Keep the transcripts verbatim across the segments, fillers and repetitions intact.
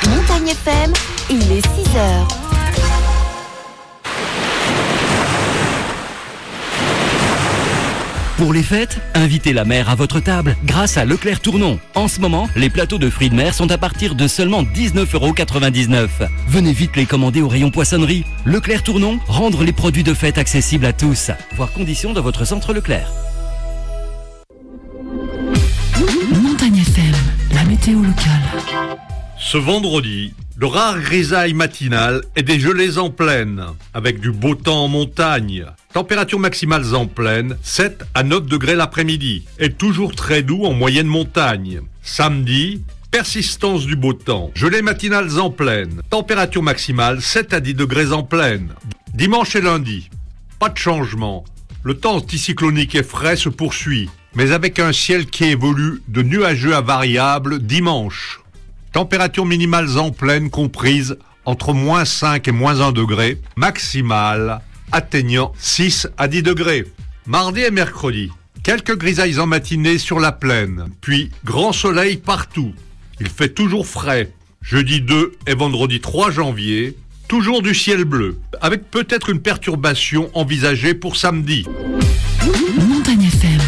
Montagne F M, il est six heures. Pour les fêtes, invitez la mer à votre table grâce à Leclerc Tournon. En ce moment, les plateaux de fruits de mer sont à partir de seulement dix-neuf euros quatre-vingt-dix-neuf. Venez vite les commander au rayon poissonnerie. Leclerc Tournon, rendre les produits de fête accessibles à tous. Voir conditions dans votre centre Leclerc. Montagne F M, la météo locale. Ce vendredi, de rares grisailles matinales et des gelées en plaine, avec du beau temps en montagne. Températures maximales en plaine, sept à neuf degrés l'après-midi, et toujours très doux en moyenne montagne. Samedi, persistance du beau temps, gelées matinales en plaine, température maximale sept à dix degrés en plaine. Dimanche et lundi, pas de changement. Le temps anticyclonique et frais se poursuit, mais avec un ciel qui évolue de nuageux à variable dimanche. Températures minimales en plaine comprises entre moins cinq et moins un degré, maximale atteignant six à dix degrés. Mardi et mercredi, quelques grisailles en matinée sur la plaine, puis grand soleil partout. Il fait toujours frais. Jeudi deux et vendredi trois janvier, toujours du ciel bleu, avec peut-être une perturbation envisagée pour samedi. Montagne F M.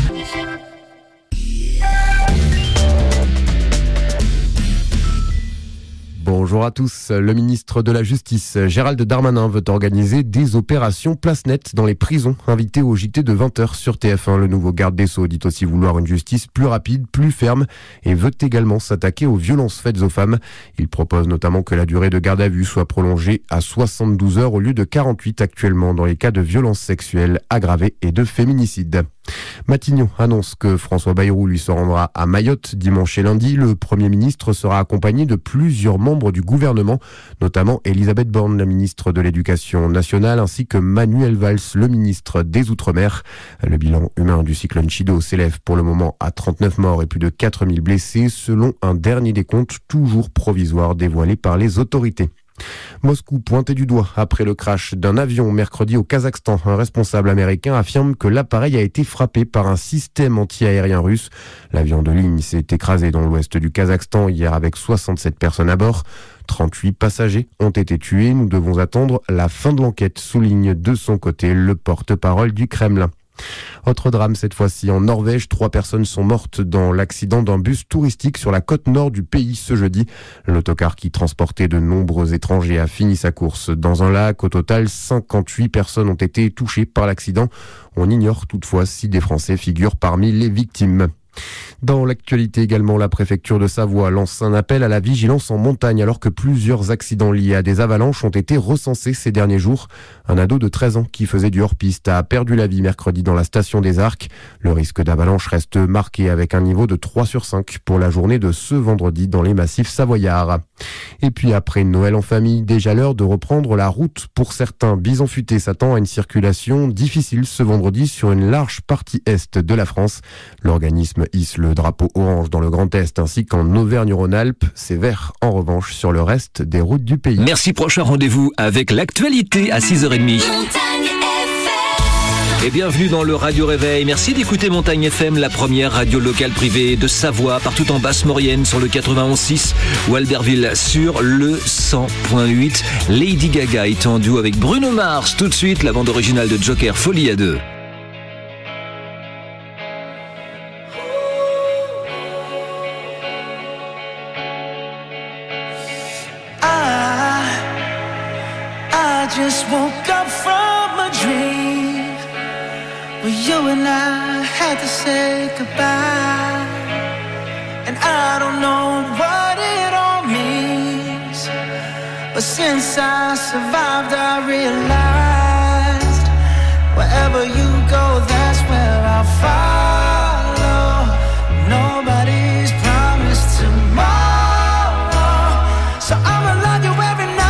Bonjour à tous. Le ministre de la Justice, Gérald Darmanin, veut organiser des opérations place nette dans les prisons. Invité au J T de vingt heures sur T F un, le nouveau garde des Sceaux dit aussi vouloir une justice plus rapide, plus ferme et veut également s'attaquer aux violences faites aux femmes. Il propose notamment que la durée de garde à vue soit prolongée à soixante-douze heures au lieu de quarante-huit actuellement dans les cas de violences sexuelles aggravées et de féminicide. Matignon annonce que François Bayrou lui se rendra à Mayotte dimanche et lundi. Le Premier ministre sera accompagné de plusieurs membres du gouvernement, notamment Elisabeth Borne, la ministre de l'Éducation nationale, ainsi que Manuel Valls, le ministre des Outre-mer. Le bilan humain du cyclone Chido s'élève pour le moment à trente-neuf morts et plus de quatre mille blessés, selon un dernier décompte toujours provisoire dévoilé par les autorités. Moscou pointé du doigt après le crash d'un avion mercredi au Kazakhstan. Un responsable américain affirme que l'appareil a été frappé par un système anti-aérien russe. L'avion de ligne s'est écrasé dans l'ouest du Kazakhstan hier avec soixante-sept personnes à bord. trente-huit passagers ont été tués. Nous devons attendre la fin de l'enquête, souligne de son côté le porte-parole du Kremlin. Autre drame cette fois-ci en Norvège, trois personnes sont mortes dans l'accident d'un bus touristique sur la côte nord du pays ce jeudi. L'autocar qui transportait de nombreux étrangers a fini sa course dans un lac. Au total, cinquante-huit personnes ont été touchées par l'accident. On ignore toutefois si des Français figurent parmi les victimes. Dans l'actualité également, la préfecture de Savoie lance un appel à la vigilance en montagne alors que plusieurs accidents liés à des avalanches ont été recensés ces derniers jours. Un ado de treize ans qui faisait du hors-piste a perdu la vie mercredi dans la station des Arcs. Le risque d'avalanche reste marqué avec un niveau de trois sur cinq pour la journée de ce vendredi dans les massifs savoyards. Et puis après Noël en famille, déjà l'heure de reprendre la route pour certains. Bison Futé s'attend à une circulation difficile ce vendredi sur une large partie est de la France. L'organisme hisse le drapeau orange dans le Grand Est ainsi qu'en Auvergne-Rhône-Alpes. C'est vert en revanche sur le reste des routes du pays. Merci, prochain rendez-vous avec l'actualité à six heures trente. Et bienvenue dans le Radio Réveil. Merci d'écouter Montagne F M, la première radio locale privée de Savoie, partout en Basse-Maurienne sur le quatre-vingt-onze virgule six ou Albertville sur le cent virgule huit. Lady Gaga est en duo avec Bruno Mars. Tout de suite, la bande originale de Joker, Folie à deux. I just woke up from a dream where you and I had to say goodbye, and I don't know what it all means, but since I survived I realized wherever you go, that's where I'll follow. Nobody's promised tomorrow, so I'ma love you every night.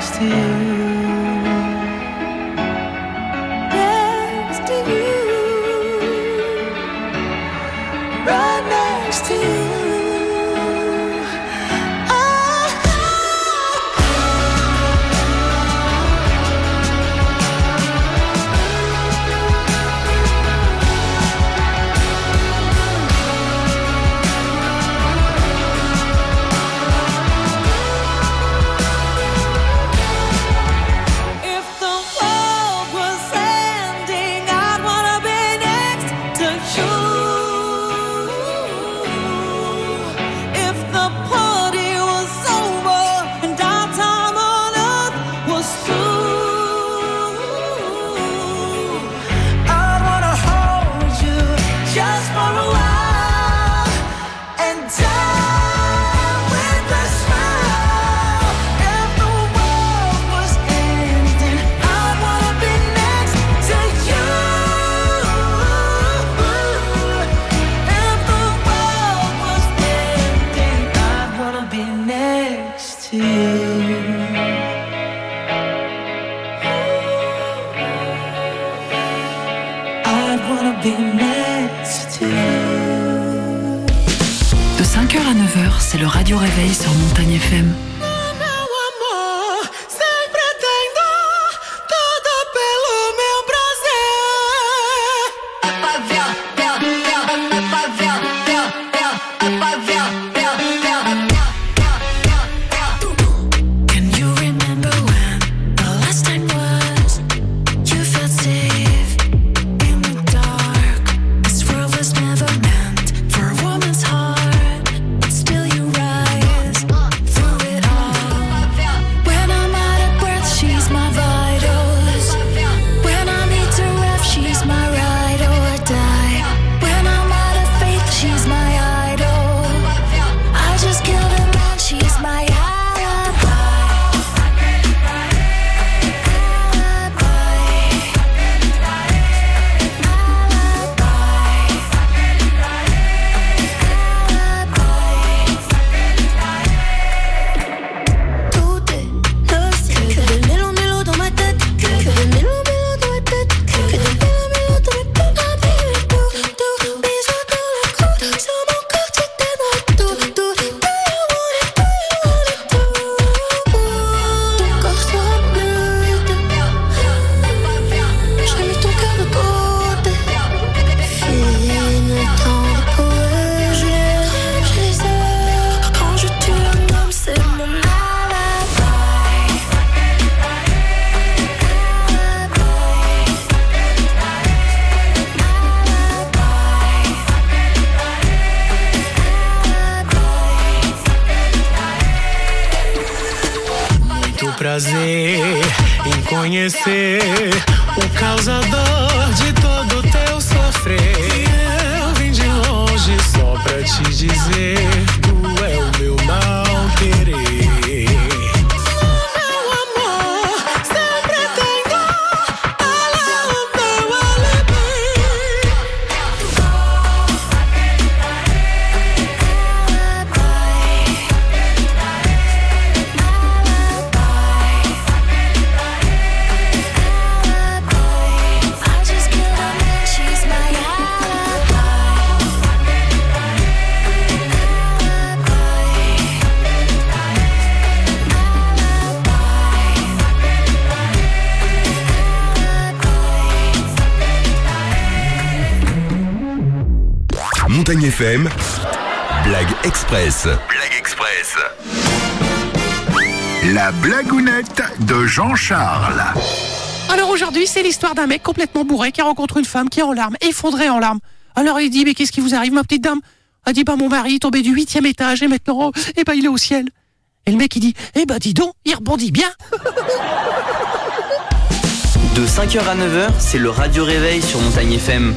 next to you. Next to you. Right next to you. De cinq heures à neuf heures, c'est le Radio Réveil sur Montagne F M. Still you rise. prazer em conhecer o causador de todo o teu sofrer. Eu vim de longe só pra te dizer, tu é o meu mal querer. Montagne F M, Blague Express. Blague Express. La blagounette de Jean-Charles. Alors aujourd'hui, c'est l'histoire d'un mec complètement bourré qui rencontre une femme qui est en larmes, effondrée en larmes. Alors il dit, mais qu'est-ce qui vous arrive, ma petite dame? Elle dit, bah mon mari est tombé du huitième étage et maintenant, oh, eh ben il est au ciel. Et le mec il dit, eh ben dis donc, il rebondit bien. De cinq heures à neuf heures, c'est le Radio Réveil sur Montagne F M.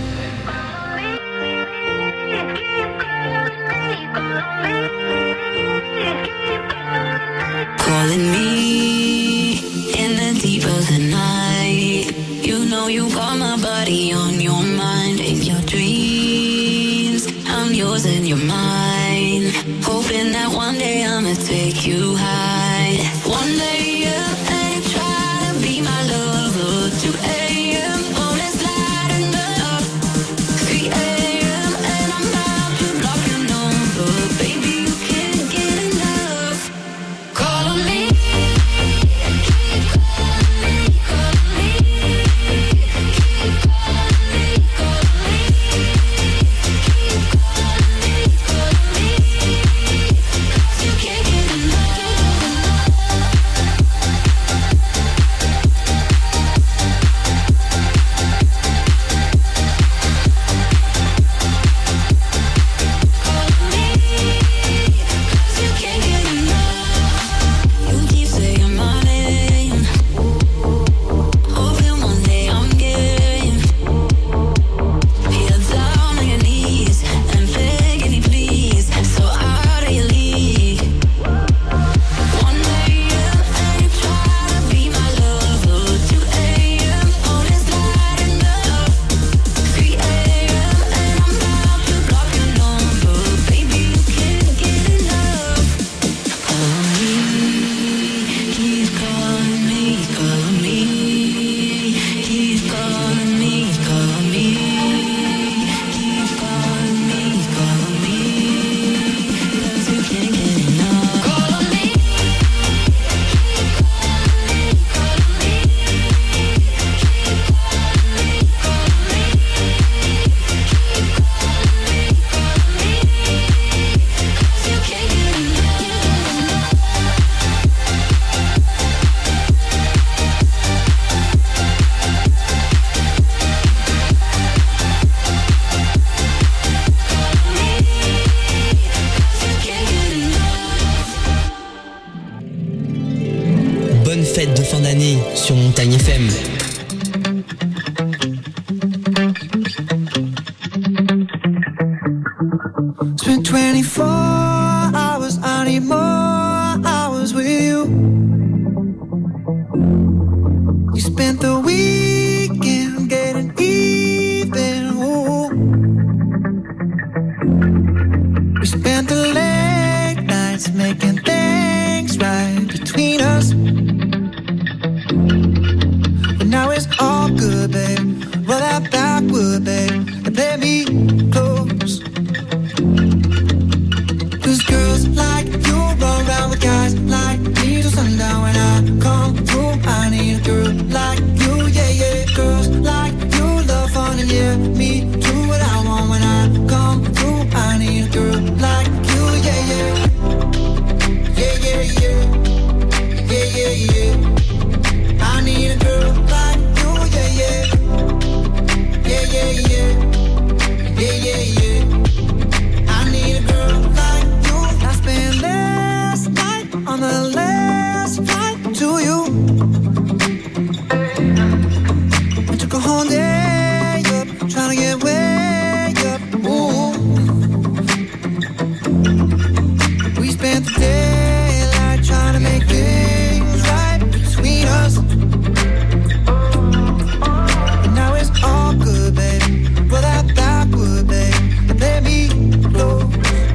Calling me in the deep of the night. You know you got my body on your mind. In your dreams, I'm yours and you're mine. Hoping that one day I'ma take you high. One day, yeah. bonnes fêtes de fin d'année sur Montagne F M. Spent twenty-four hours, I need more hours with you. You spent the weekend getting even. Ooh. We spent the late nights making things right between us. But now it's all good, babe. Roll that backward, babe, and play me close. Cause girls like you run around with guys like me till sundown. When I come through, I need a girl like you, yeah, yeah. Girls like you love fun and yeah, me do what I want. When I come through, I need a girl like you, yeah, yeah. Yeah, yeah, yeah. Yeah, yeah, yeah. I need a girl like you, yeah, yeah. Yeah, yeah, yeah. Yeah, yeah, yeah. I need a girl like you. I spent last night on the last flight to you. I took a whole day up, trying to get way up. Ooh. We spent the daylight trying to make things right between us. But now it's all good, baby. Roll that backward, babe, and play me close.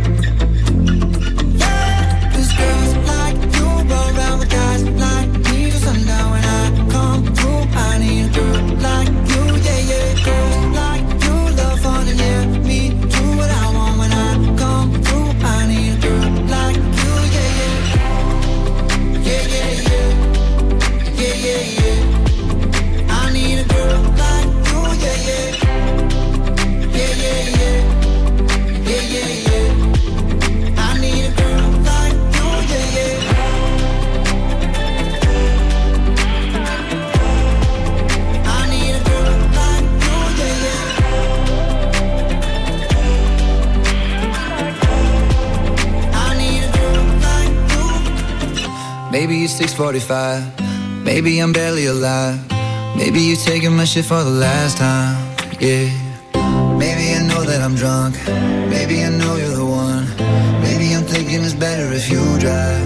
Yeah, 'cause girls like you roll around with guys like me till sundown. When I come through, I need a girl like you, yeah, yeah. Girls like you love fun and yeah, me do what I want. When I come through, I need a girl like you, yeah, yeah. Yeah, yeah, yeah. Yeah, yeah, yeah. I need a girl like you, yeah, yeah. Yeah, yeah, yeah. Yeah, yeah, yeah. I need a girl like you, yeah, yeah. I need a girl like you, yeah, yeah. I need a girl like you. Maybe it's six forty-five. Maybe I'm barely alive. Maybe you're taking my shit for the last time. Yeah. Maybe I know that I'm drunk. Maybe I know you're the one. Maybe I'm thinking it's better if you drive.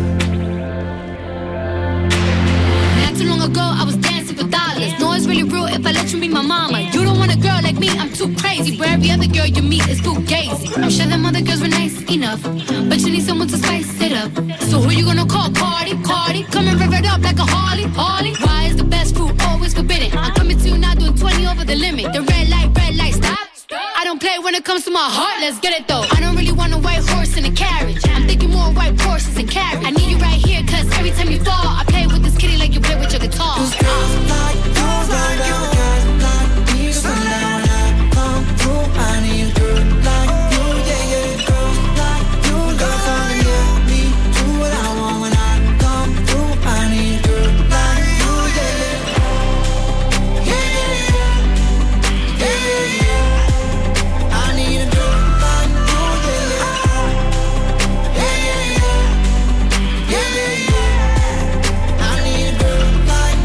Not too long ago, I was dancing for dollars. No, it's really real if I let you be my mama. You don't want a girl like me, I'm too crazy. Where every other girl you meet is fugazi. I'm sure them other girls were nice enough, but you need someone to spice it up. So who you gonna call? Cardi, Cardi. Come and rev it up like a Harley, Harley. Why is the best fruit always forbidden? I'm coming to you now doing twenty over the limit. The red light, red light, stop. I don't play when it comes to my heart, let's get it though. I don't really want a white horse in a carriage. I'm thinking more white horses and carriage. I need you right here, cause every time you fall, I play with this kitty like you play with your guitar. Cause girls like you, like you, guys like me, sundown. When I come through, I need a girl like you, yeah, yeah. Girls like you, love fun and yeah, me do what I want. When I come through, I need a girl like you, yeah, yeah. Yeah, yeah, yeah. Yeah, yeah, yeah. I need a girl like you, yeah, yeah. Yeah, yeah, yeah. Yeah, yeah, yeah. I need a girl like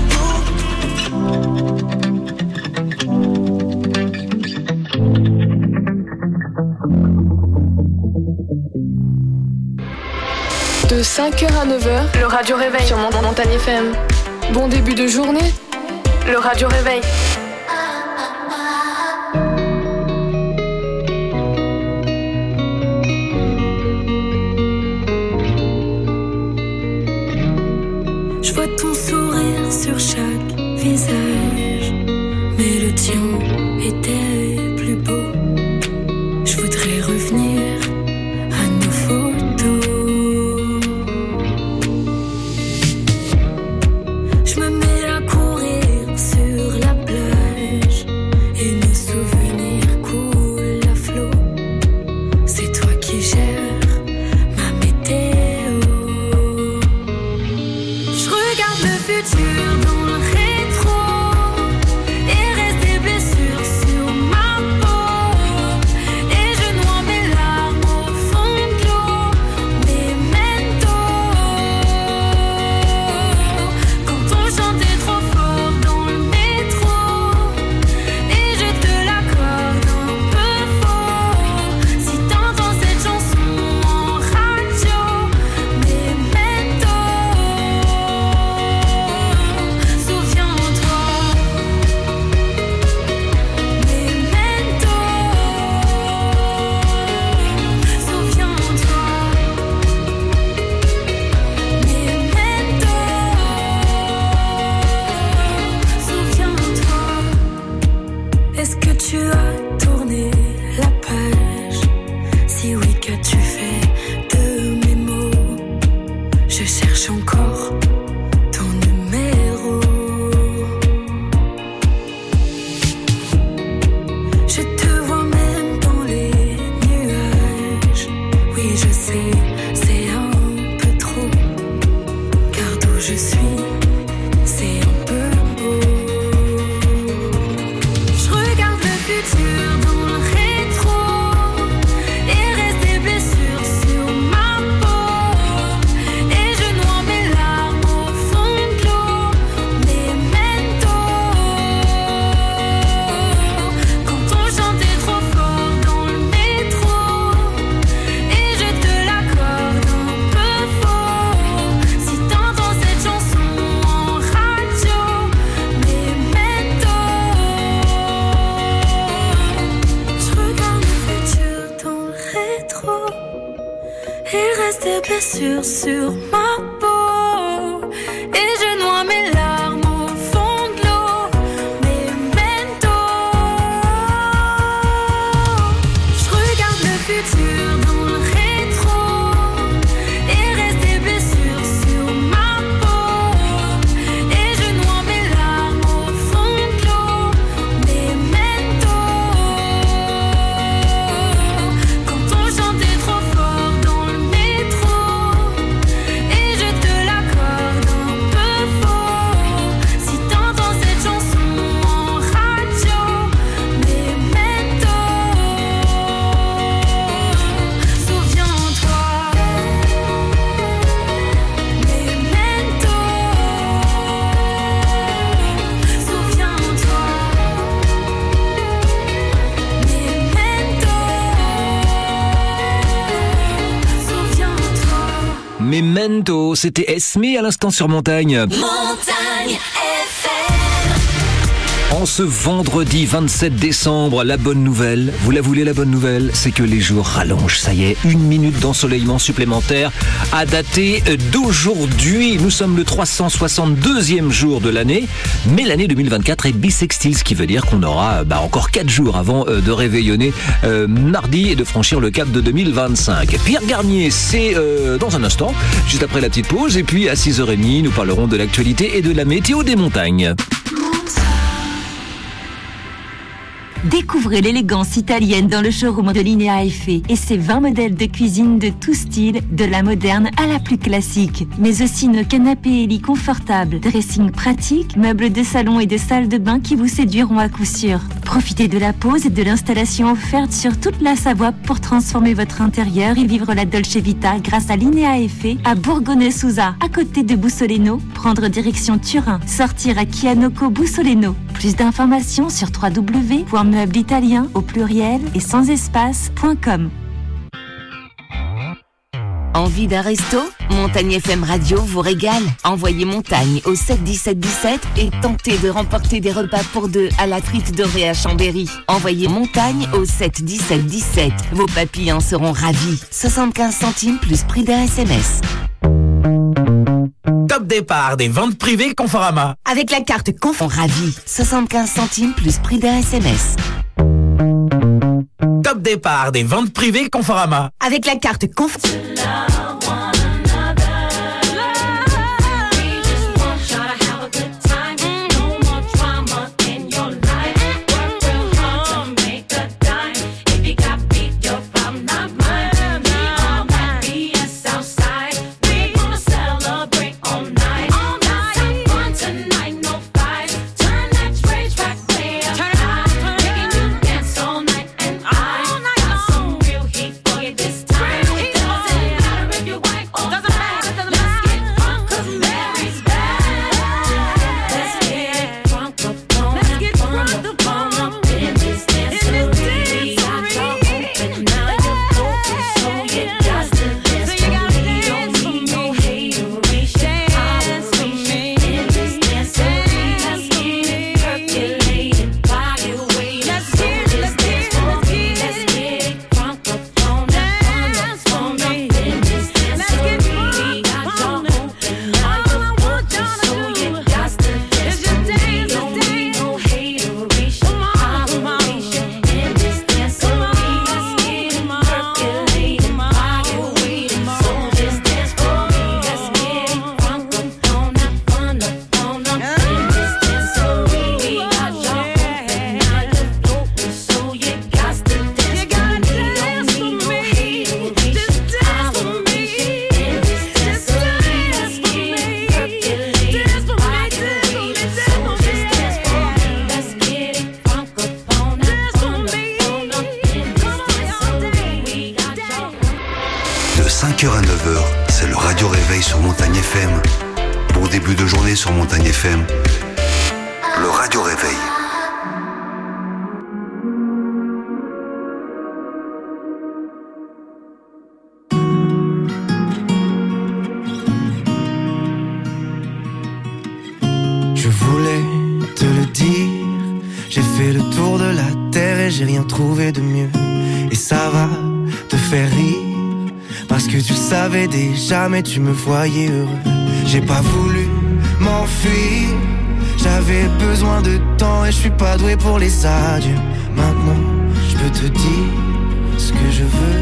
you. De cinq heures à neuf heures, le Radio Réveil sur Mont- Montagne F M. Bon début de journée, le Radio Réveil. Je vois ton sourire sur chaque visage, mais le tien était plus beau. Je voudrais revenir à nos photos. Je me mets à courir sur la plage et nos souvenirs coulent à flot. C'est toi qui gères ma météo. Je regarde le futur dans le rétro et reste des blessures sur ma peau. Et je noie mes larmes au fond de l'eau. Memento. Quand je suis, c'est un peu beau. Je regarde le futur dans le rétro et reste des blessures sur ma peau. Et je noie mes larmes au fond de l'eau, Memento. Quand on chantait trop fort dans le métro et je te l'accorde un peu faux. Si t'entends cette chanson en radio, Memento. Je regarde le futur dans le rétro et reste des blessures sur ma peau. Et je noie mes larmes au fond de l'eau, Memento. Je regarde le futur dans le rétro et reste des blessures sur ma peau. Et je noie mes larmes au fond de l'eau, Memento. Quand on chantait trop fort dans le métro et je te l'accorde un peu faux. Si t'entends cette chanson en radio, Memento. Souviens-toi, Memento. Souviens-toi, Memento. Souviens-toi. Memento, c'était Esme à l'instant sur Montagne. Montagne En ce vendredi vingt-sept décembre, la bonne nouvelle, vous la voulez la bonne nouvelle, c'est que les jours rallongent, ça y est, une minute d'ensoleillement supplémentaire à dater d'aujourd'hui. Nous sommes le trois cent soixante-deuxième jour de l'année, mais l'année deux mille vingt-quatre est bissextile, ce qui veut dire qu'on aura bah, encore quatre jours avant euh, de réveillonner euh, mardi et de franchir le cap de deux mille vingt-cinq. Pierre Garnier, c'est euh, dans un instant, juste après la petite pause, et puis à six heures trente, nous parlerons de l'actualité et de la météo des montagnes. Découvrez l'élégance italienne dans le showroom de Linea Effet et ses vingt modèles de cuisine de tout style, de la moderne à la plus classique. Mais aussi nos canapés et lits confortables, dressing pratique, meubles de salon et de salle de bain qui vous séduiront à coup sûr. Profitez de la pause et de l'installation offerte sur toute la Savoie pour transformer votre intérieur et vivre la Dolce Vita grâce à Linea Effet à Bourgogne-Souza, à côté de Bussoleno. Prendre direction Turin, sortir à Chianoco Bussoleno. Plus d'informations sur w w w point meuble italien au pluriel et sans espace point com. Envie d'un resto? Montagne F M Radio vous régale. Envoyez Montagne au sept dix-sept dix-sept et tentez de remporter des repas pour deux à la Truite Dorée à Chambéry. Envoyez Montagne au sept dix-sept dix-sept. Vos papilles en seront ravis. soixante-quinze centimes plus prix d'un S M S. Top départ des ventes privées Conforama. Avec la carte Confort Ravi, soixante-quinze centimes plus prix d'un S M S. Top départ des ventes privées Conforama. Avec la carte Confort. All night long. F M. Bon début de journée sur Montagne F M. Le Radio Réveil. Je voulais te le dire, j'ai fait le tour de la terre et j'ai rien trouvé de mieux. Et ça va te faire rire, parce que tu le savais déjà mais tu me voyais heureux. J'ai pas voulu m'enfuir, j'avais besoin de temps et je suis pas doué pour les adieux. Maintenant je peux te dire ce que je veux.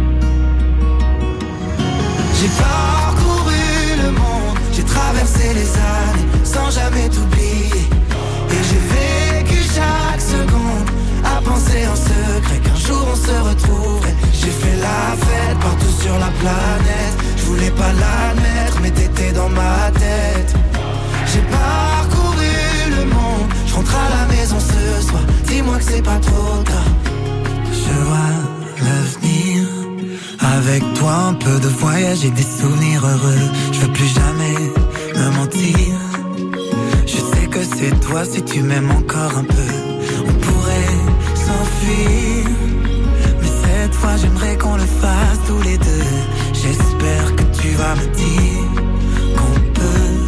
J'ai parcouru le monde, j'ai traversé les années sans jamais t'oublier. Et j'ai vécu chaque seconde à penser en secret qu'un jour on se retrouverait. J'ai fait la fête partout sur la planète, je voulais pas l'admettre mais t'étais dans ma tête. J'ai parcouru le monde, je rentre à la maison ce soir, dis-moi que c'est pas trop tard. Je vois l'avenir, avec toi un peu de voyage et des souvenirs heureux. Je veux plus jamais me mentir, je sais que c'est toi si tu m'aimes encore un peu. On pourrait s'enfuir, mais cette fois j'aimerais qu'on le fasse tous les deux. J'espère que tu vas me dire qu'on peut.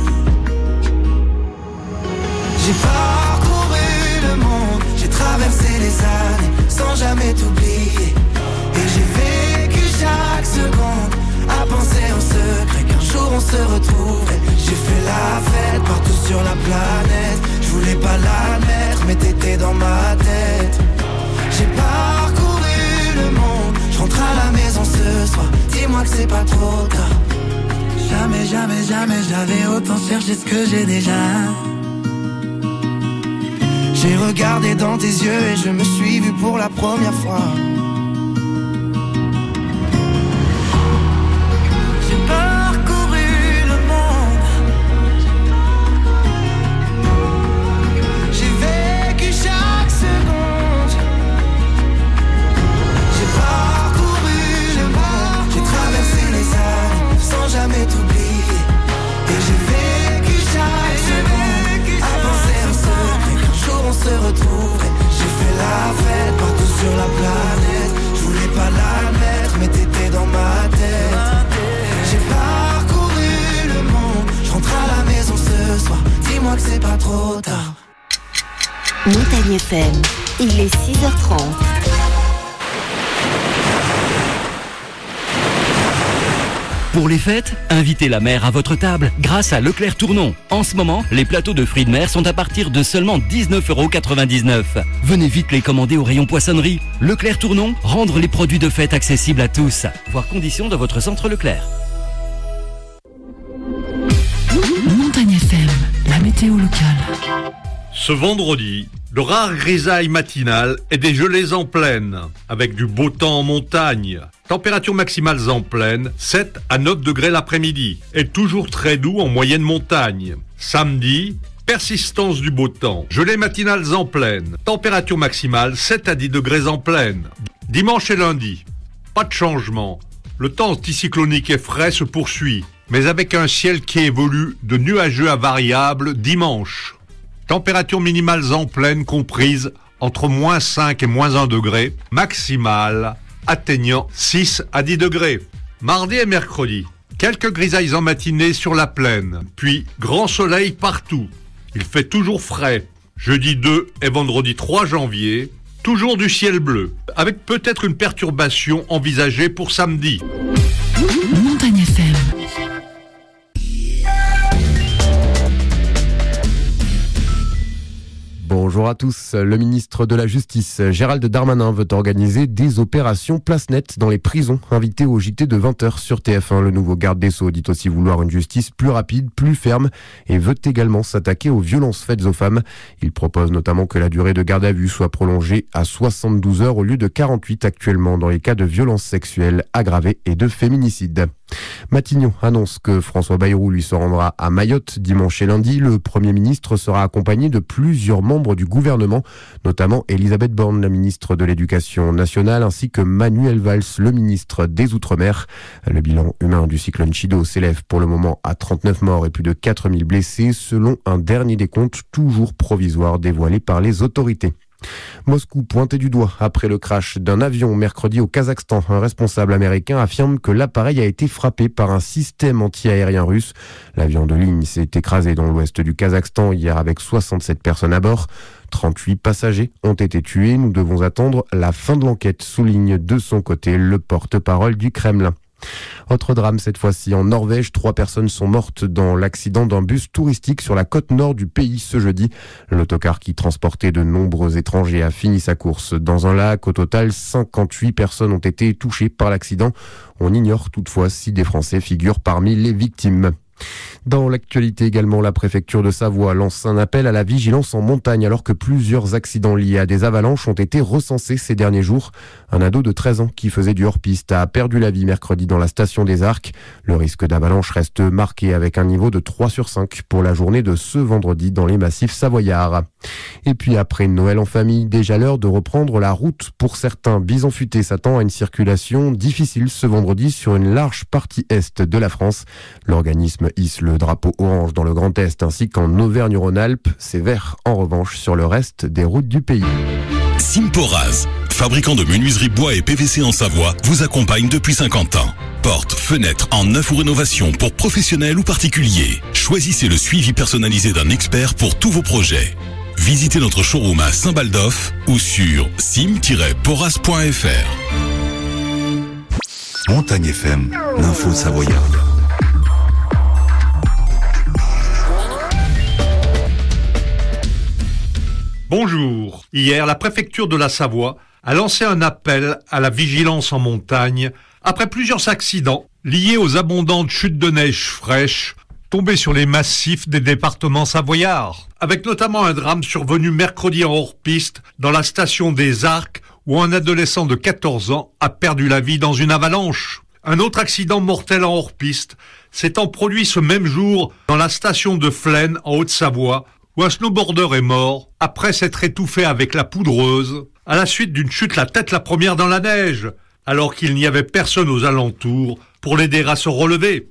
J'ai parcouru le monde, j'ai traversé les années sans jamais t'oublier. Et j'ai vécu chaque seconde à penser en secret qu'un jour on se retrouverait. J'ai fait la fête partout sur la planète, je voulais pas l'admettre mais t'étais dans ma tête. J'ai parcouru le monde, je rentre à la maison ce soir, dis-moi que c'est pas trop tard. Jamais, jamais, jamais j'avais autant cherché ce que j'ai déjà. J'ai regardé dans tes yeux et je me suis vu pour la première fois. J'ai parcouru le monde, j'ai vécu chaque seconde. J'ai parcouru le monde, j'ai traversé les années sans jamais t'oublier. Et j'ai vécu chaque seconde à penser en secret qu'un jour on se retrouverait. J'ai fait la fête partout sur la planète, je voulais pas l'admettre mais t'étais dans ma tête. J'ai parcouru le monde, je rentre à la maison ce soir, dis-moi que c'est pas trop tard. Montagne F M, il est six heures trente. Pour les fêtes, invitez la mer à votre table grâce à Leclerc Tournon. En ce moment, les plateaux de fruits de mer sont à partir de seulement dix-neuf euros quatre-vingt-dix-neuf. Venez vite les commander au rayon poissonnerie. Leclerc Tournon, rendre les produits de fête accessibles à tous. Voir conditions de votre centre Leclerc. Montagne F M, la météo locale. Ce vendredi, de rares grisailles matinales et des gelées en plaine, avec du beau temps en montagne. Températures maximales en plaine, sept à neuf degrés l'après-midi, et toujours très doux en moyenne montagne. Samedi, persistance du beau temps, gelées matinales en plaine, température maximale sept à dix degrés en plaine. Dimanche et lundi, pas de changement. Le temps anticyclonique et frais se poursuit, mais avec un ciel qui évolue de nuageux à variable dimanche. Températures minimales en plaine comprises entre moins cinq et moins un degré, maximale atteignant six à dix degrés. Mardi et mercredi, quelques grisailles en matinée sur la plaine, puis grand soleil partout. Il fait toujours frais. Jeudi deux et vendredi trois janvier, toujours du ciel bleu, avec peut-être une perturbation envisagée pour samedi. Montagne F M. Bonjour à tous. Le ministre de la Justice, Gérald Darmanin, veut organiser des opérations place nette dans les prisons. Invité au J T de vingt heures sur T F un, le nouveau garde des Sceaux dit aussi vouloir une justice plus rapide, plus ferme et veut également s'attaquer aux violences faites aux femmes. Il propose notamment que la durée de garde à vue soit prolongée à soixante-douze heures au lieu de quarante-huit actuellement dans les cas de violences sexuelles aggravées et de féminicide. Matignon annonce que François Bayrou lui se rendra à Mayotte dimanche et lundi. Le Premier ministre sera accompagné de plusieurs membres du gouvernement, notamment Elisabeth Borne, la ministre de l'Éducation nationale, ainsi que Manuel Valls, le ministre des Outre-mer. Le bilan humain du cyclone Chido s'élève pour le moment à trente-neuf morts et plus de quatre mille blessés, selon un dernier décompte toujours provisoire dévoilé par les autorités. Moscou pointé du doigt après le crash d'un avion mercredi au Kazakhstan. Un responsable américain affirme que l'appareil a été frappé par un système anti-aérien russe. L'avion de ligne s'est écrasé dans l'ouest du Kazakhstan hier avec soixante-sept personnes à bord. trente-huit passagers ont été tués. Nous devons attendre la fin de l'enquête, souligne de son côté le porte-parole du Kremlin. Autre drame cette fois-ci en Norvège, trois personnes sont mortes dans l'accident d'un bus touristique sur la côte nord du pays ce jeudi. L'autocar qui transportait de nombreux étrangers a fini sa course dans un lac. Au total, cinquante-huit personnes ont été touchées par l'accident. On ignore toutefois si des Français figurent parmi les victimes. Dans l'actualité également, la préfecture de Savoie lance un appel à la vigilance en montagne alors que plusieurs accidents liés à des avalanches ont été recensés ces derniers jours. Un ado de treize ans qui faisait du hors-piste a perdu la vie mercredi dans la station des Arcs. Le risque d'avalanche reste marqué avec un niveau de trois sur cinq pour la journée de ce vendredi dans les massifs savoyards. Et puis après Noël en famille, déjà l'heure de reprendre la route. Pour certains, Bison Futé s'attend à une circulation difficile ce vendredi sur une large partie est de la France. L'organisme hisse le drapeau orange dans le Grand Est ainsi qu'en Auvergne-Rhône-Alpes. C'est vert en revanche sur le reste des routes du pays. Simporaz, fabricant de menuiserie bois et P V C en Savoie, vous accompagne depuis cinquante ans. Portes, fenêtres en neuf ou rénovation pour professionnels ou particuliers. Choisissez le suivi personnalisé d'un expert pour tous vos projets. Visitez notre showroom à Saint-Baldoff ou sur sim tiret poraz point f r. Montagne F M, l'info savoyarde. Bonjour. Hier, la préfecture de la Savoie a lancé un appel à la vigilance en montagne après plusieurs accidents liés aux abondantes chutes de neige fraîche tombées sur les massifs des départements savoyards, avec notamment un drame survenu mercredi en hors-piste dans la station des Arcs où un adolescent de quatorze ans a perdu la vie dans une avalanche. Un autre accident mortel en hors-piste s'étant produit ce même jour dans la station de Flaine en Haute-Savoie où un snowboarder est mort après s'être étouffé avec la poudreuse à la suite d'une chute la tête la première dans la neige, alors qu'il n'y avait personne aux alentours pour l'aider à se relever.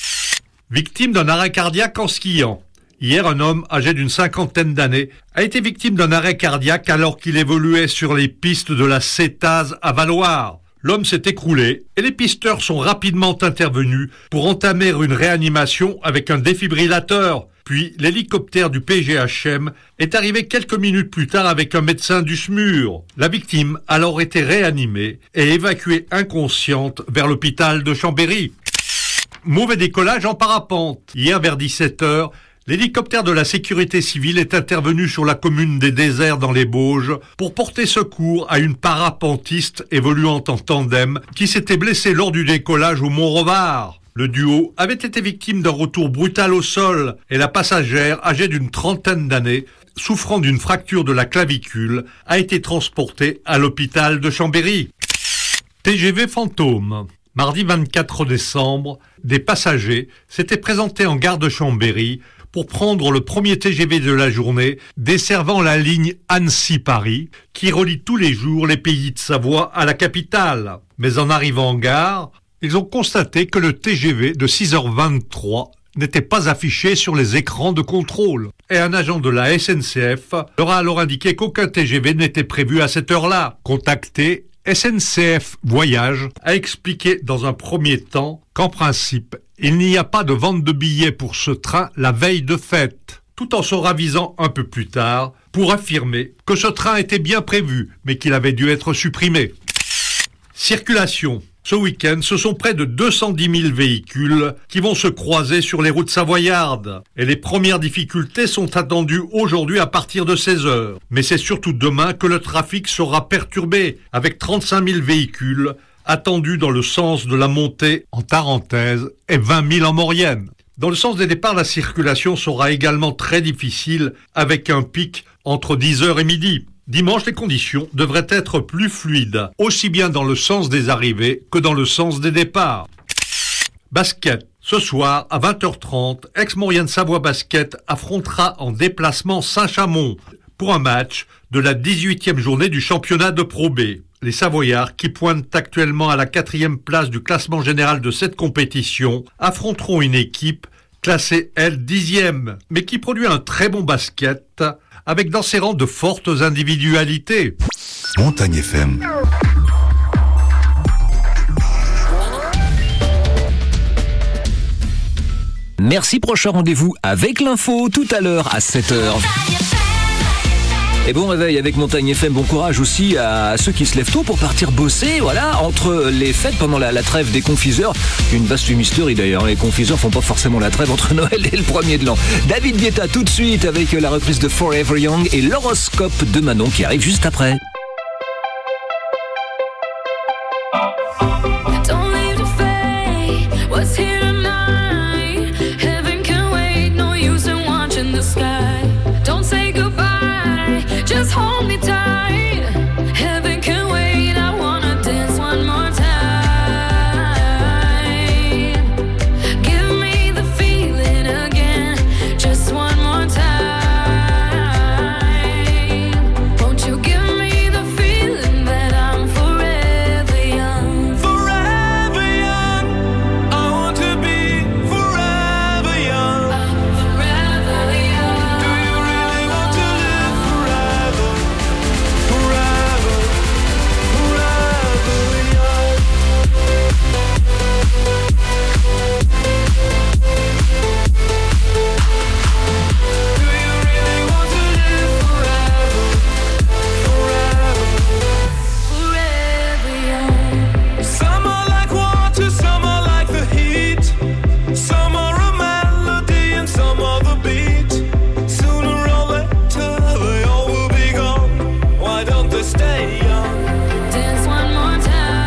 Victime d'un arrêt cardiaque en skiant. Hier, un homme âgé d'une cinquantaine d'années a été victime d'un arrêt cardiaque alors qu'il évoluait sur les pistes de la Cétase à Valloire. L'homme s'est écroulé et les pisteurs sont rapidement intervenus pour entamer une réanimation avec un défibrillateur. Puis l'hélicoptère du P G H M est arrivé quelques minutes plus tard avec un médecin du S M U R. La victime a alors été réanimée et évacuée inconsciente vers l'hôpital de Chambéry. Mauvais décollage en parapente. Hier vers dix-sept heures, l'hélicoptère de la sécurité civile est intervenu sur la commune des Déserts dans les Bauges pour porter secours à une parapentiste évoluant en tandem qui s'était blessée lors du décollage au Mont-Revard. Le duo avait été victime d'un retour brutal au sol et la passagère, âgée d'une trentaine d'années, souffrant d'une fracture de la clavicule, a été transportée à l'hôpital de Chambéry. T G V fantôme. Mardi vingt-quatre décembre, des passagers s'étaient présentés en gare de Chambéry pour prendre le premier T G V de la journée desservant la ligne Annecy-Paris qui relie tous les jours les pays de Savoie à la capitale. Mais en arrivant en gare, ils ont constaté que le T G V de six heures vingt-trois n'était pas affiché sur les écrans de contrôle. Et un agent de la S N C F leur a alors indiqué qu'aucun T G V n'était prévu à cette heure-là. Contacté, S N C F Voyage a expliqué dans un premier temps qu'en principe, il n'y a pas de vente de billets pour ce train la veille de fête, tout en se ravisant un peu plus tard pour affirmer que ce train était bien prévu, mais qu'il avait dû être supprimé. Circulation. Ce week-end, ce sont près de deux cent dix mille véhicules qui vont se croiser sur les routes savoyardes. Et les premières difficultés sont attendues aujourd'hui à partir de seize heures. Mais c'est surtout demain que le trafic sera perturbé, avec trente-cinq mille véhicules attendus dans le sens de la montée en Tarentaise et vingt mille en Maurienne. Dans le sens des départs, la circulation sera également très difficile, avec un pic entre dix heures et midi. Dimanche, les conditions devraient être plus fluides, aussi bien dans le sens des arrivées que dans le sens des départs. Basket. Ce soir, à vingt heures trente, Aix-Maurienne Savoie Basket affrontera en déplacement Saint-Chamond pour un match de la dix-huitième journée du championnat de Pro B. Les Savoyards, qui pointent actuellement à la quatrième place du classement général de cette compétition, affronteront une équipe classée, elle, dixième, mais qui produit un très bon basket, avec dans ses rangs de fortes individualités. Montagne F M. Merci, prochain rendez-vous avec l'info tout à l'heure à sept heures. Et bon réveil avec Montagne F M, bon courage aussi à ceux qui se lèvent tôt pour partir bosser, voilà, entre les fêtes, pendant la, la trêve des confiseurs. Une vaste fumisterie d'ailleurs, les confiseurs font pas forcément la trêve entre Noël et le premier de l'an. David Guetta tout de suite avec la reprise de Forever Young et l'horoscope de Manon qui arrive juste après. Just hold me tight. Heaven can wait. I wanna dance one more time. Give me the feeling again. Just one more time. Won't you give me the feeling that I'm forever young? Forever young. I want to be forever young. I'm forever young. Do you really want to live forever? Forever, forever young. Do you really want to live forever? Forever, forever young. Some are like water, some are like the heat. Some are a melody and some are the beat. Sooner or later they all will be gone. Why don't they stay young? Dance one more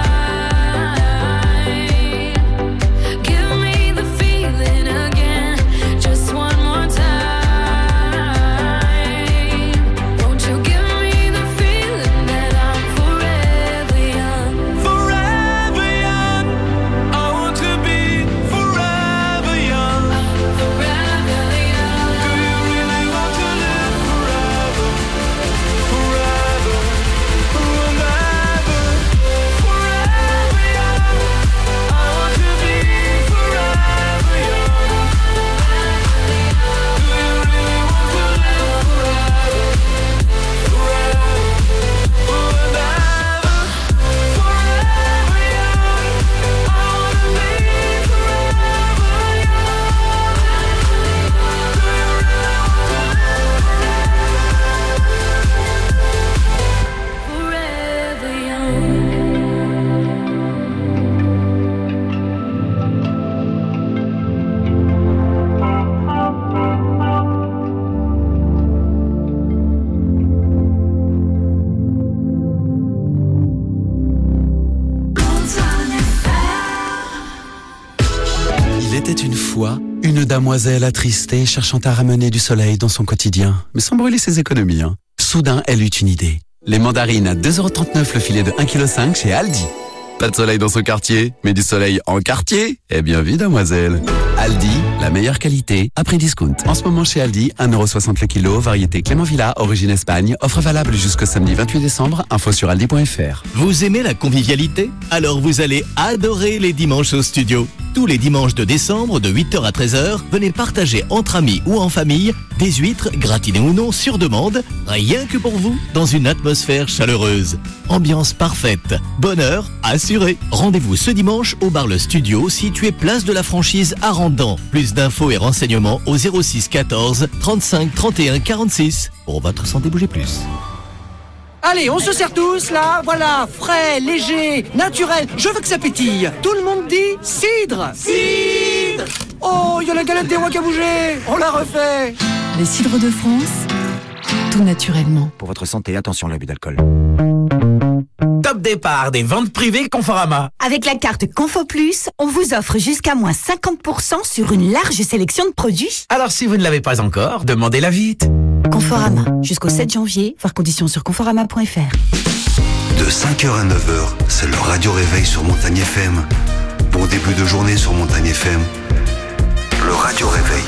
time. Give me the feeling again. Just one more time. Won't you give me the feeling that I'm forever young? Forever young. I want to be forever young. Forever young. Do you really want to live forever? Forever, forever, forever young. I want to be forever young. Do you really want to live forever? Forever, forever, forever young. I want to be forever young. Do you really want to live forever young? Il était une fois une damoiselle attristée cherchant à ramener du soleil dans son quotidien, mais sans brûler ses économies. hein. Soudain, elle eut une idée. Les mandarines à deux euros trente-neuf le filet de un virgule cinq kilos chez Aldi. Pas de soleil dans son quartier, mais du soleil en quartier. Eh bien oui, damoiselle. Aldi, la meilleure qualité, à prix discount. En ce moment chez Aldi, un euro soixante le kilo, variété Clément Villa, origine Espagne. Offre valable jusqu'au samedi vingt-huit décembre. Info sur aldi point fr. Vous aimez la convivialité? Alors vous allez adorer les dimanches au studio. Tous les dimanches de décembre, de huit heures à treize heures, venez partager entre amis ou en famille des huîtres, gratinées ou non, sur demande, rien que pour vous, dans une atmosphère chaleureuse. Ambiance parfaite, bonheur assuré. Rendez-vous ce dimanche au bar Le Studio, situé place de la Franchise à Randan. Plus d'infos et renseignements au zéro six quatorze trente-cinq trente et un quarante-six. Pour votre santé, bougez plus. Allez, on se sert tous, là, voilà, frais, léger, naturel, je veux que ça pétille. Tout le monde dit cidre. Cidre. Oh, il y a la galette des rois qui a bougé, on la refait. Les cidres de France, tout naturellement. Pour votre santé, attention à l'abus d'alcool. Top départ des ventes privées Conforama. Avec la carte Confo Plus, on vous offre jusqu'à moins cinquante pour cent sur une large sélection de produits. Alors si vous ne l'avez pas encore, demandez-la vite. Conforama, jusqu'au sept janvier, voir conditions sur conforama point fr. De cinq heures à neuf heures, c'est le Radio Réveil sur Montagne F M. Bon début de journée sur Montagne F M. Le Radio Réveil.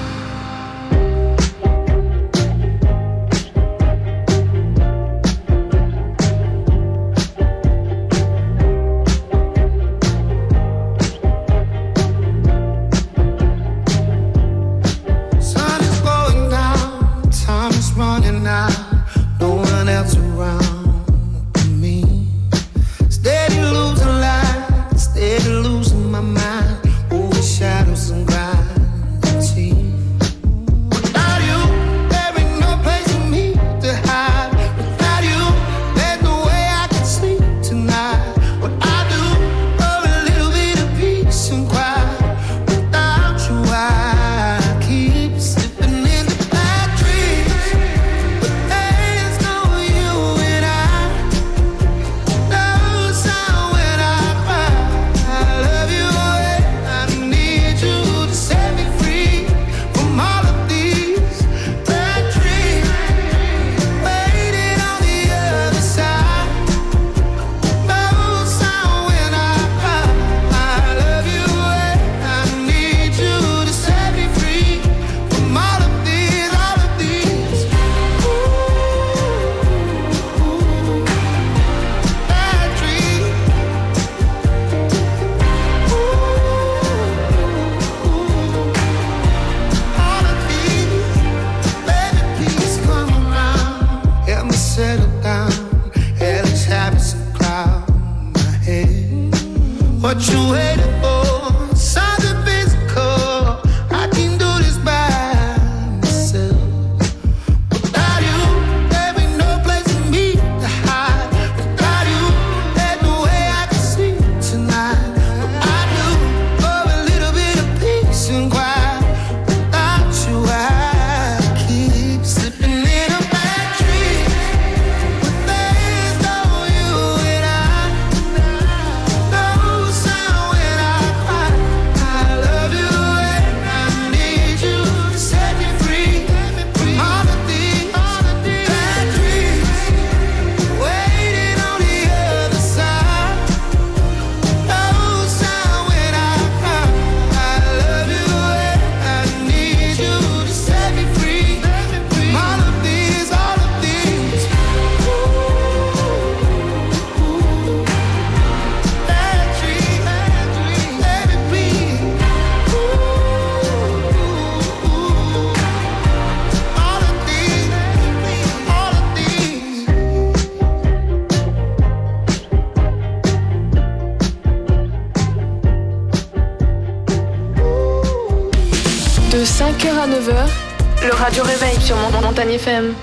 De cinq heures à neuf heures, le Radio Réveil sur Montagne F M.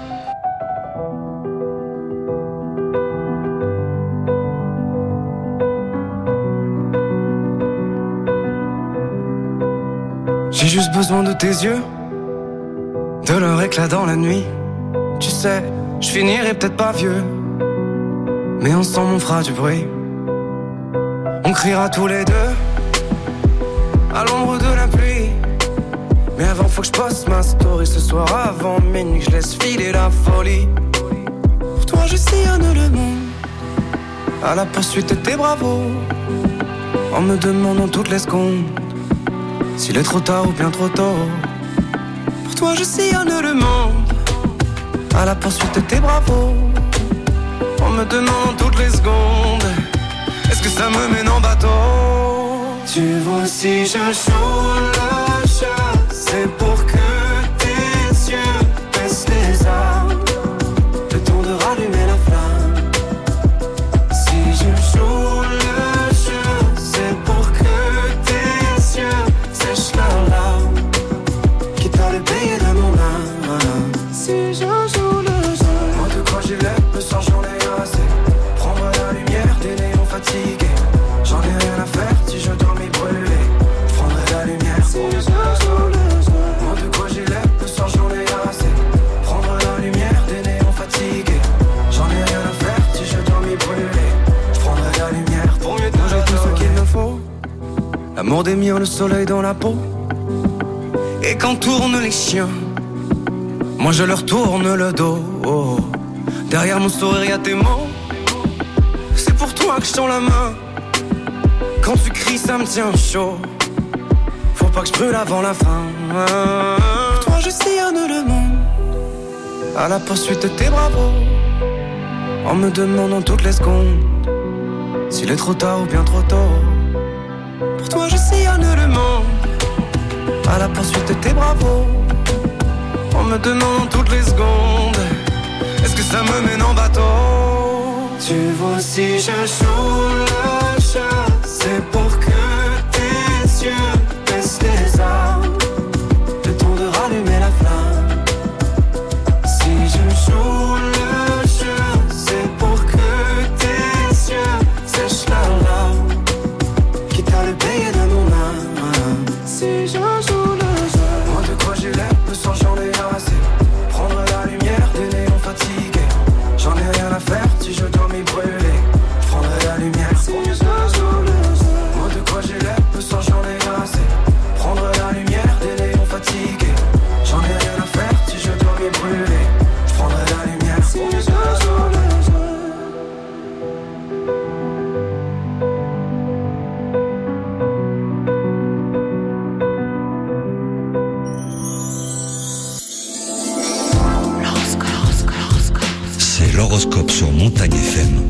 J'ai juste besoin de tes yeux, de leur éclat dans la nuit. Tu sais, je finirai peut-être pas vieux, mais ensemble on fera du bruit. On criera tous les deux à l'ombre de la pluie. Mais avant faut que je poste ma story ce soir avant minuit, je laisse filer la folie. Pour toi je sillonne le monde à la poursuite de tes bravos, en me demandant toutes les secondes s'il est trop tard ou bien trop tôt. Pour toi je sillonne le monde à la poursuite de tes bravos, en me demandant toutes les secondes est-ce que ça me mène en bateau. Tu vois si je joue le jeu, c'est pour que tes yeux baissent les armes, le temps de rallumer la flamme. Si je joue le jeu, c'est pour que tes yeux sèchent leurs larmes, quitte à les payer de mon âme. Si je joue le jeu, moi de quoi j'ai l'air, le soir j'en ai assez. Prendre la lumière des néons fatigués, j'en ai rien à faire si je dois m'y brûler. Je prendrai la lumière si je joue le jeu. Moi de quoi j'ai l'air, le soir j'en ai assez. Prendre la lumière des néons fatigués, j'en ai rien à faire si je dois m'y brûler. Je prendrai la lumière pour mieux te j'ai tout ce qu'il me faut. L'amour des miens, le soleil dans la peau. Et quand tournent les chiens, moi je leur tourne le dos. Oh. Derrière mon sourire y'a tes mots, c'est pour toi que je tends la main. Quand tu cries ça me tient chaud. Faut pas que je brûle avant la fin. Pour toi je sillonne le monde à la poursuite de tes bravos, en me demandant toutes les secondes s'il est trop tard ou bien trop tôt. Pour toi je sillonne le monde à la poursuite de tes bravos, en me demandant toutes les secondes est-ce que ça me mène en bateau. Tu vois si je joue le jeu, c'est pour que tes yeux baissent les armes, le temps de rallumer la flamme. Si je joue le jeu, c'est pour que tes yeux sèchent la larme, quitte à le payer de mon âme. Si je joue le jeu, moi de quoi j'ai l'air, me sens j'en ai assez. Prendre la lumière des néons fatigués, j'en ai rien à faire si je dois m'y brûler. Je prendrai la lumière si je joue le jeu. Moi de quoi j'ai l'air, me sens j'en ai assez. Prendre la lumière des néons fatigués, j'en ai rien à faire si je dois m'y brûler. Je prendrai la lumière si je joue le jeu. C'est l'horoscope sur Montagne F M.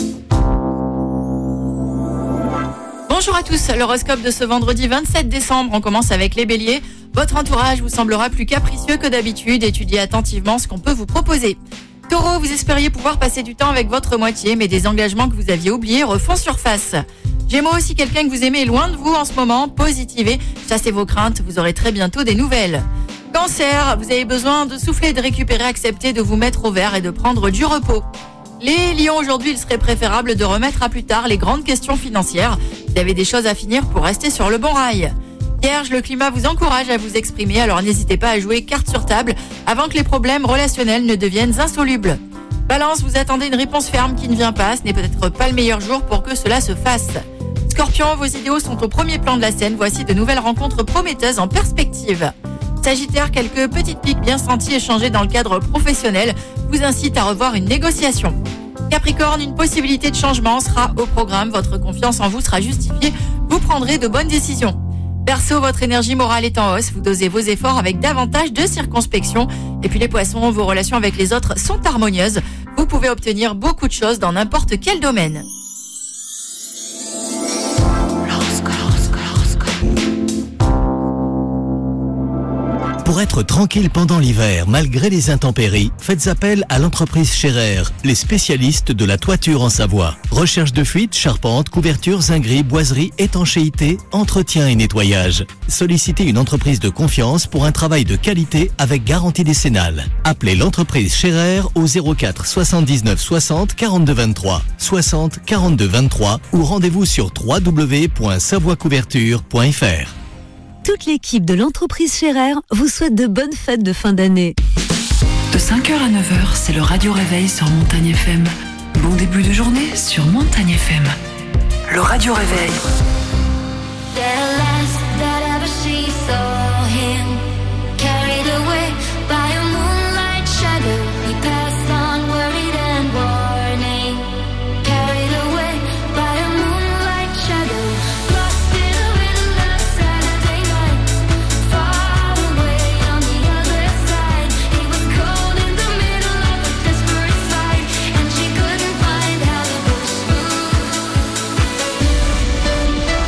Bonjour à tous, l'horoscope de ce vendredi vingt-sept décembre, on commence avec les béliers. Votre entourage vous semblera plus capricieux que d'habitude, étudiez attentivement ce qu'on peut vous proposer. Taureau, vous espériez pouvoir passer du temps avec votre moitié, mais des engagements que vous aviez oubliés refont surface. Gémeaux, si quelqu'un que vous aimez est loin de vous en ce moment, positivez, chassez vos craintes, vous aurez très bientôt des nouvelles. Cancer, vous avez besoin de souffler, de récupérer, accepter de vous mettre au vert et de prendre du repos. Les lions, aujourd'hui, il serait préférable de remettre à plus tard les grandes questions financières. Vous avez des choses à finir pour rester sur le bon rail. Vierge, le climat vous encourage à vous exprimer, alors n'hésitez pas à jouer carte sur table avant que les problèmes relationnels ne deviennent insolubles. Balance, vous attendez une réponse ferme qui ne vient pas, ce n'est peut-être pas le meilleur jour pour que cela se fasse. Scorpion, vos idéaux sont au premier plan de la scène, voici de nouvelles rencontres prometteuses en perspective. Sagittaire, quelques petites piques bien senties échangées dans le cadre professionnel vous incitent à revoir une négociation. Capricorne, une possibilité de changement sera au programme, votre confiance en vous sera justifiée, vous prendrez de bonnes décisions. Verseau, votre énergie morale est en hausse, vous dosez vos efforts avec davantage de circonspection. Et puis les poissons, vos relations avec les autres sont harmonieuses, vous pouvez obtenir beaucoup de choses dans n'importe quel domaine. Pour être tranquille pendant l'hiver, malgré les intempéries, faites appel à l'entreprise Scherer, les spécialistes de la toiture en Savoie. Recherche de fuite, charpente, couverture, zinguerie, boiserie, étanchéité, entretien et nettoyage. Sollicitez une entreprise de confiance pour un travail de qualité avec garantie décennale. Appelez l'entreprise Scherer au zéro quatre soixante-dix-neuf soixante quarante-deux vingt-trois, soixante quarante-deux vingt-trois ou rendez-vous sur w w w point savoie couverture point f r. Toute l'équipe de l'entreprise Scherer vous souhaite de bonnes fêtes de fin d'année. De cinq heures à neuf heures, c'est le Radio Réveil sur Montagne F M. Bon début de journée sur Montagne F M. Le Radio Réveil. Find out the bush.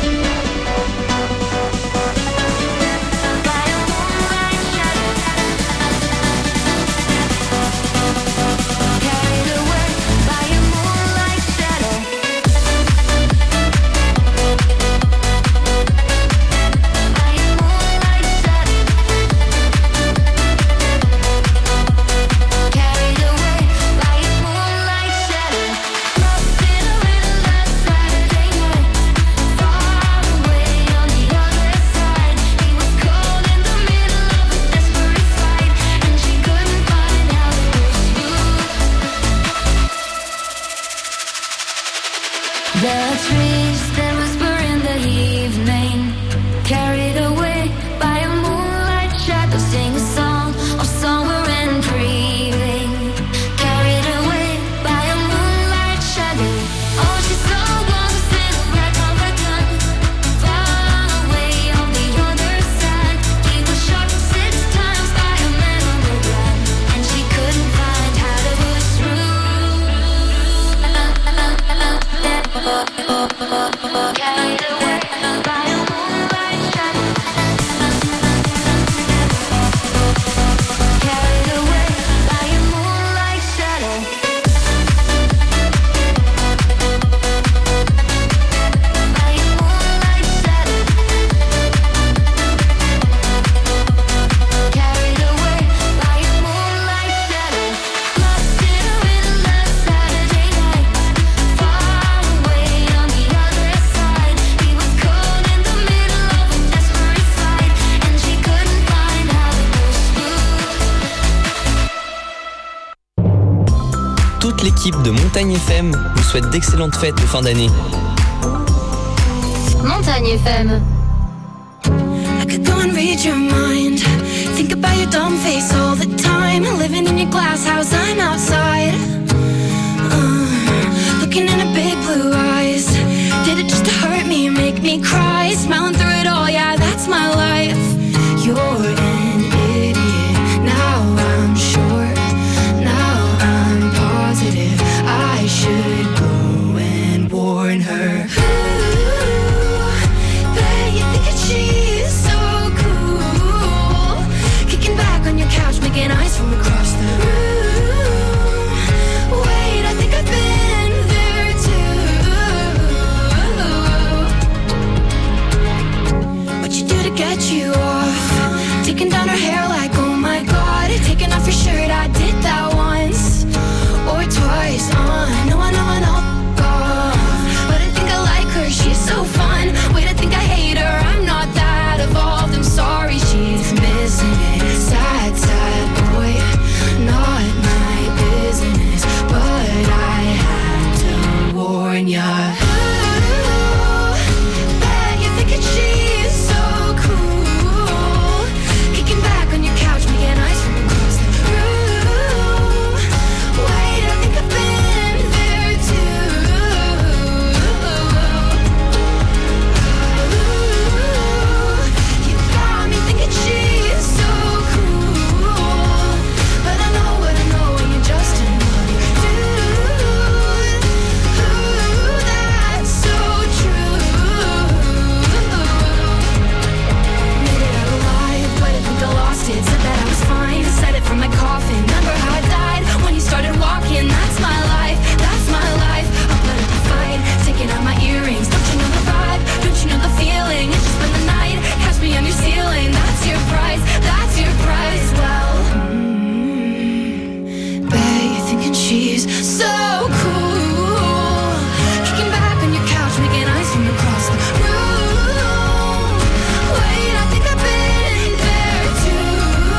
L'équipe de Montagne F M vous souhaite d'excellentes fêtes de fin d'année. Montagne F M. I could go and read your mind. Think about your dumb face all the time. Living in your glass house, I'm outside. Uh, looking in her big blue eyes. Did it just to hurt me, make me cry? Smiling through it all, yeah, that's my life. You're an idiot, now I'm sure. Now I'm positive I should go and warn her. Ooh, bet you think that she's so cool. Kicking back on your couch, making eyes from across the room. Wait, I think I've been there too. What you do to get you off? Taking down her hair like, oh my god. Taking off your shirt, I did that once or twice. Uh, no, I know I know. But I think I like her, she's so fun. Wait, I think I hate her, I'm not that evolved. I'm sorry, she's missing it. Sad, sad boy, not my business. But I had to warn ya. Ooh, bet you're thinking she's so cool. Kicking back on your couch, making eyes from across the room. Wait, I think I've been there too. You got me thinking she's so cool. But I know what I know, and you're just another dude. Ooh, that's so true. Made it out alive, but I think I lost it. Said that I was fine, said it from my coffin. Remember how I died when you started walking? That's my life, that's my life. I'll put up a fight, taking out my earrings. Don't you know the vibe? Don't you know the feeling? It's just been the night, catch me on your ceiling. That's your price, that's your price. Well, mm, bet you're thinking she's so cool. Kicking back on your couch, making eyes from across the room. Wait, I think I've been there too.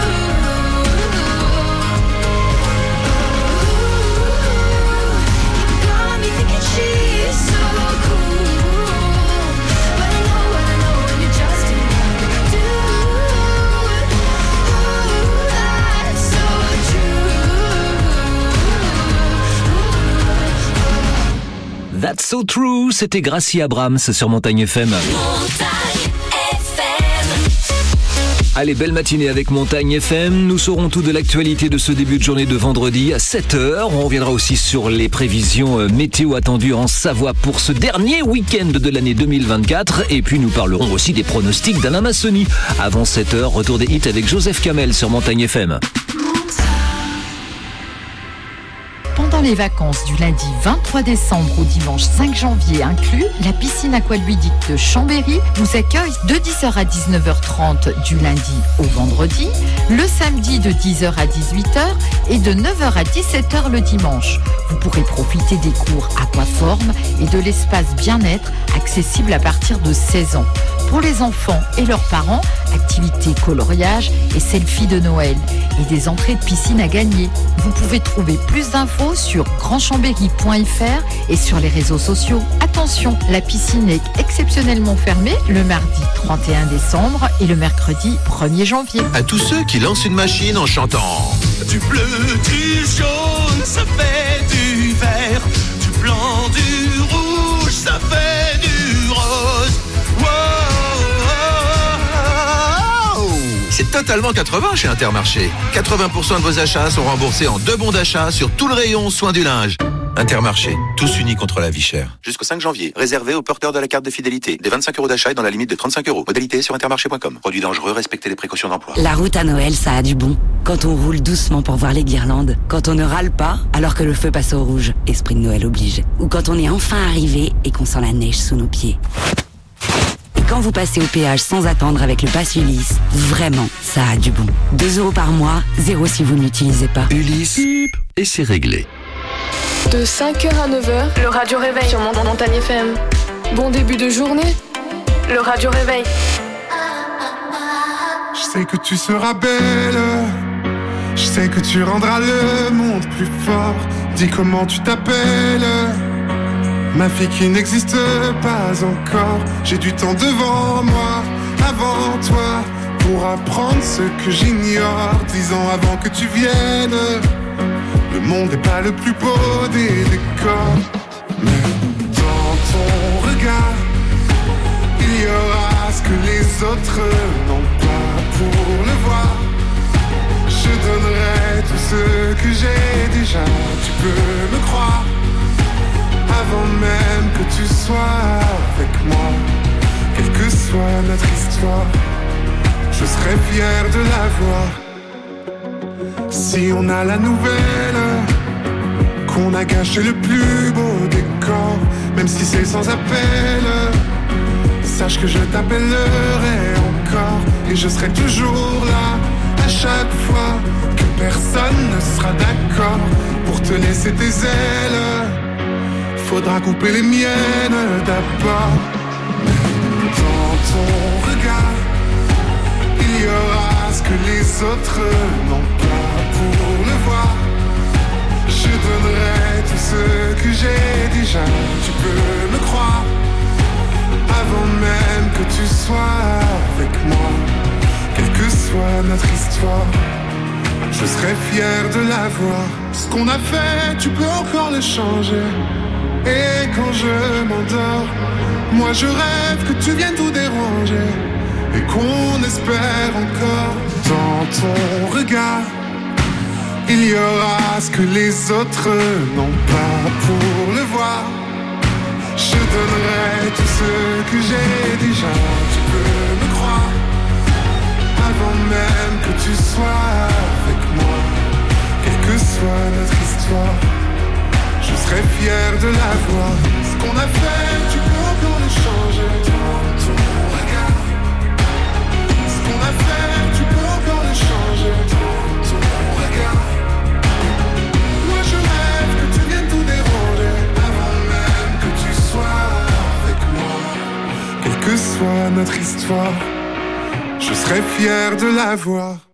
You got me thinking she's so cool. But I know what I know, and you're just another dude. Ooh, that's so true. That's so true, c'était Gracie Abrams sur Montagne F M. Allez, belle matinée avec Montagne F M. Nous saurons tout de l'actualité de ce début de journée de vendredi à sept heures. On reviendra aussi sur les prévisions météo attendues en Savoie pour ce dernier week-end de l'année deux mille vingt-quatre. Et puis nous parlerons aussi des pronostics d'Alain Massoni. Avant sept heures, retour des hits avec Joseph Kamel sur Montagne F M. Pendant les vacances du lundi vingt-trois décembre au dimanche cinq janvier inclus, la piscine aqualudique de Chambéry vous accueille de dix heures à dix-neuf heures trente du lundi au vendredi, le samedi de dix heures à dix-huit heures et de neuf heures à dix-sept heures le dimanche. Vous pourrez profiter des cours aquaforme et de l'espace bien-être accessible à partir de seize ans. Pour les enfants et leurs parents, activités coloriage et selfie de Noël et des entrées de piscine à gagner. Vous pouvez trouver plus d'infos sur grand chambéry point f r et sur les réseaux sociaux. Attention, la piscine est exceptionnellement fermée le mardi trente et un décembre et le mercredi premier janvier. À tous ceux qui lancent une machine en chantant du bleu, du jaune, ça fait du vert, du blanc, du rouge, ça fait du rose. Wow. C'est totalement quatre-vingts chez Intermarché. quatre-vingts pour cent de vos achats sont remboursés en deux bons d'achat sur tout le rayon soins du linge. Intermarché, tous unis contre la vie chère. Jusqu'au cinq janvier, réservé aux porteurs de la carte de fidélité. Des vingt-cinq euros d'achat et dans la limite de trente-cinq euros. Modalité sur intermarché point com. Produit dangereux, respectez les précautions d'emploi. La route à Noël, ça a du bon. Quand on roule doucement pour voir les guirlandes. Quand on ne râle pas alors que le feu passe au rouge. Esprit de Noël oblige. Ou quand on est enfin arrivé et qu'on sent la neige sous nos pieds. Et quand vous passez au péage sans attendre avec le pass Ulysse, vraiment, ça a du bon. deux euros par mois, zéro si vous ne l'utilisez pas. Ulysse, et c'est réglé. De cinq heures à neuf heures, le Radio Réveil sur Mont- Montagne F M. Bon début de journée, le Radio Réveil. Je sais que tu seras belle, je sais que tu rendras le monde plus fort. Dis comment tu t'appelles, ma fille qui n'existe pas encore. J'ai du temps devant moi, avant toi, pour apprendre ce que j'ignore. Dix ans avant que tu viennes, le monde n'est pas le plus beau des décors. Mais dans ton regard, il y aura ce que les autres n'ont pas. Pour le voir, je donnerai tout ce que j'ai déjà. Tu peux me croire, avant même que tu sois avec moi. Quelle que soit notre histoire, je serai fier de la voir. Si on a la nouvelle qu'on a gâché le plus beau décor, même si c'est sans appel, sache que je t'appellerai encore. Et je serai toujours là, à chaque fois que personne ne sera d'accord pour te laisser tes ailes. Faudra couper les miennes d'abord. Dans ton regard, il y aura ce que les autres n'ont pas. Pour le voir, je donnerai tout ce que j'ai déjà. Tu peux me croire, avant même que tu sois avec moi. Quelle que soit notre histoire, je serai fier de la voir. Ce qu'on a fait, tu peux encore le changer. Et quand je m'endors, moi je rêve que tu viennes tout déranger. Et qu'on espère encore. Dans ton regard, il y aura ce que les autres n'ont pas. Pour le voir, je donnerai tout ce que j'ai déjà. Tu peux me croire, avant même que tu sois avec moi. Quelle que soit notre histoire, je serai fier de la voir. Ce qu'on a fait, tu peux encore le changer. Dans ton regard, ce qu'on a fait, tu peux encore le changer. Dans ton regard, moi je rêve que tu viennes tout déranger. Avant même que tu sois avec moi. Quelle que soit notre histoire, je serai fier de la voir.